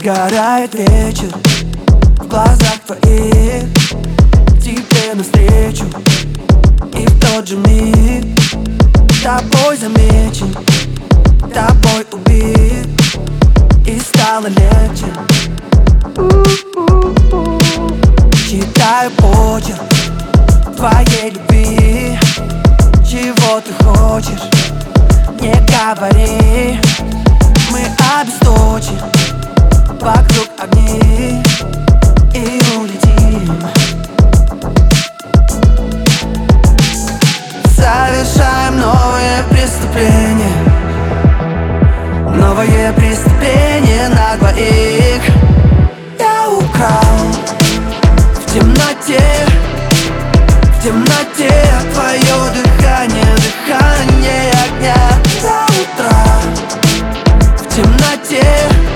Сгорает вечер в глазах твоих, тебе навстречу, и в тот же миг тобой замечен, тобой убит, и стало легче. Читаю почерк твоей любви. Чего ты хочешь, не говори. Мы обесточим вокруг огней и улетим. Совершаем новое преступление, новое преступление на двоих. Я украл в темноте твое дыхание, дыхание огня. До утра в темноте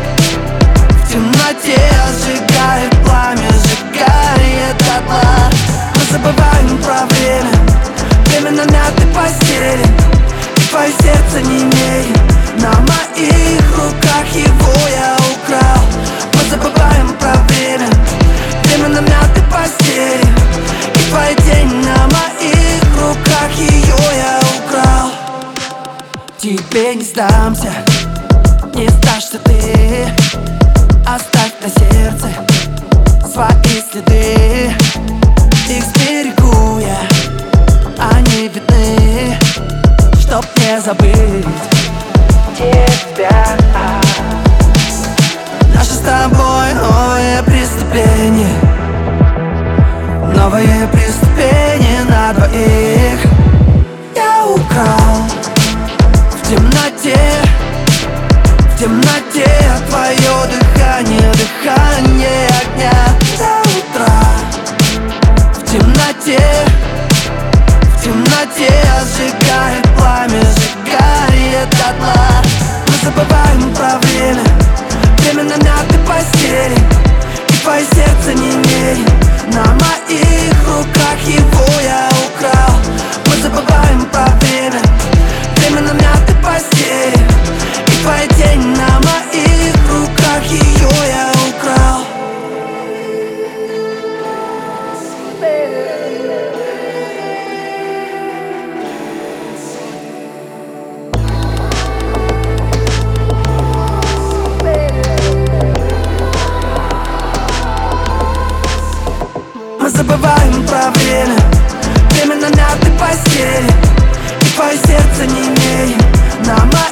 сжигает пламя, сжигает дотла. Мы забываем про время, время на мятой постели, и твое сердце не имеет. На моих руках его я украл. Мы забываем про время, время на мятой постели, и твоя тень на моих руках, ее я украл. Тебе не сдамся, не сдашься ты. Оставь на сердце свои следы, их сберегу я, они видны, чтоб не забыть тебя. Наше с тобой новое преступление, новое преступление на двоих. Я украл в темноте твое дыхание, дыхание огня. До утра в темноте сжигает пламя, сжигает дотла. Мы забываем про время, время на мятой постели, и твое сердце не имеет. На моих руках его я украл. Мы забываем про время, время на мятой постели, и твоя тень на моих руках, ее я украл. Мы забываем про время, время на мятой постели, и твое сердце не имеет. На